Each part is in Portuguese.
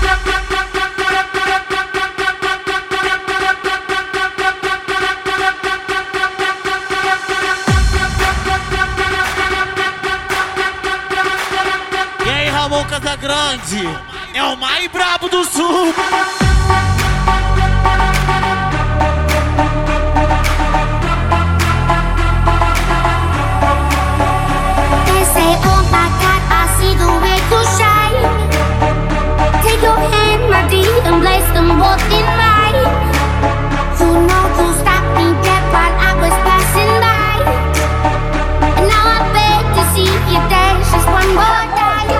E aí, Ramon Casagrande, é o mais brabo do sul. They say, oh my God, I see the way you shine. Take your hand, my dear, and place them both in mine. You know you stopped me dead while I was passing by. And now I beg to see you dance just one more time.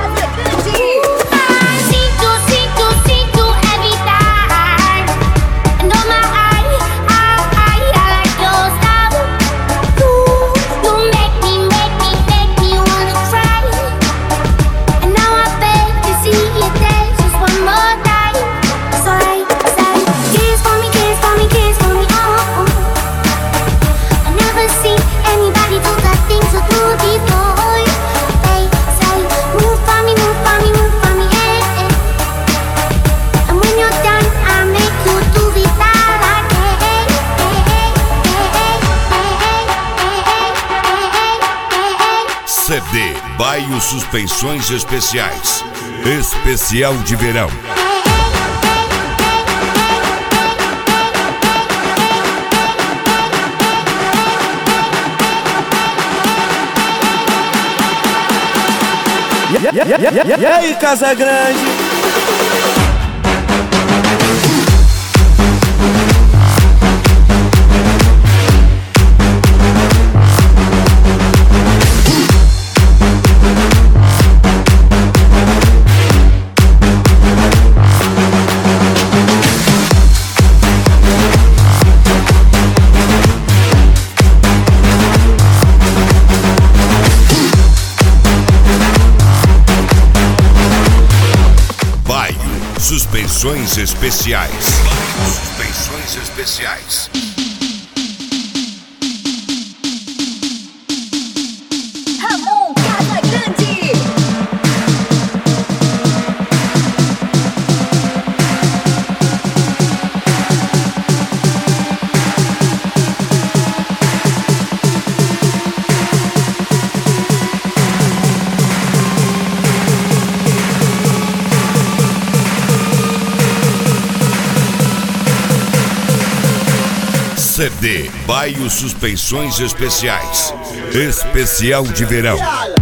CD Baio Suspensões Especiais. Especial de verão. E aí, Casagrande? Suspensões Especiais. Suspensões Especiais. Ramon Casagrande. CD Baio Suspensões Especiais. Especial de verão.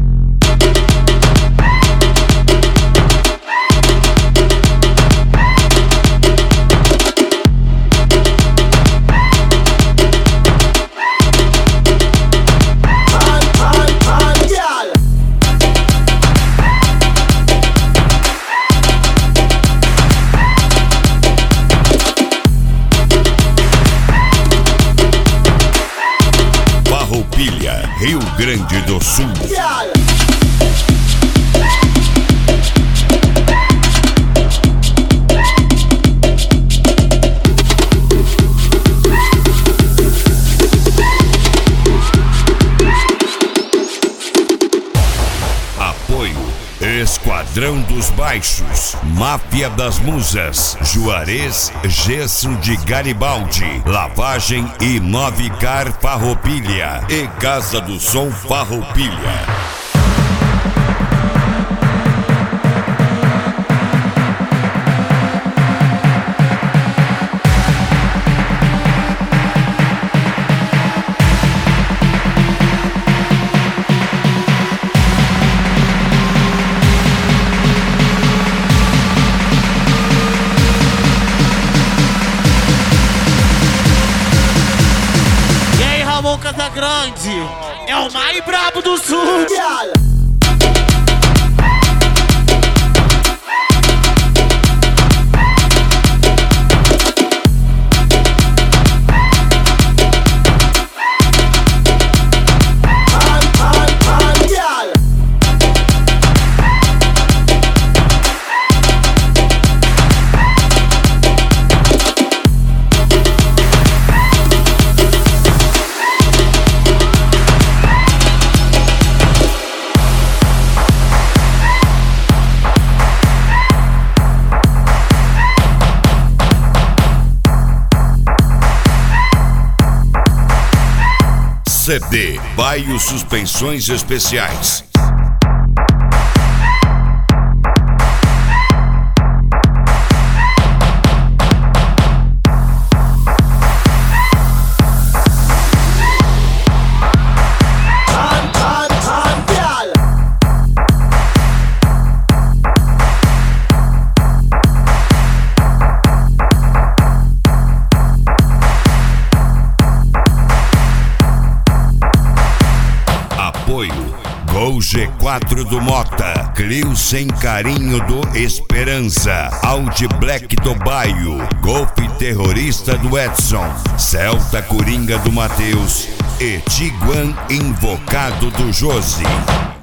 Rio Grande do Sul. Apoio Esquadrão dos Baixos, Máfia das Musas, Juarez, Gesso de Garibaldi, Lavagem e Novicar Farroupilha e Casa do Som Farroupilha. Casagrande, é o mais brabo do sul. CD Baio Suspensões Especiais. Gol G4 do Mota, Clio Sem Carinho do Esperança, Audi Black do Baio, Golf Terrorista do Edson, Celta Coringa do Matheus e Tiguan Invocado do Josi.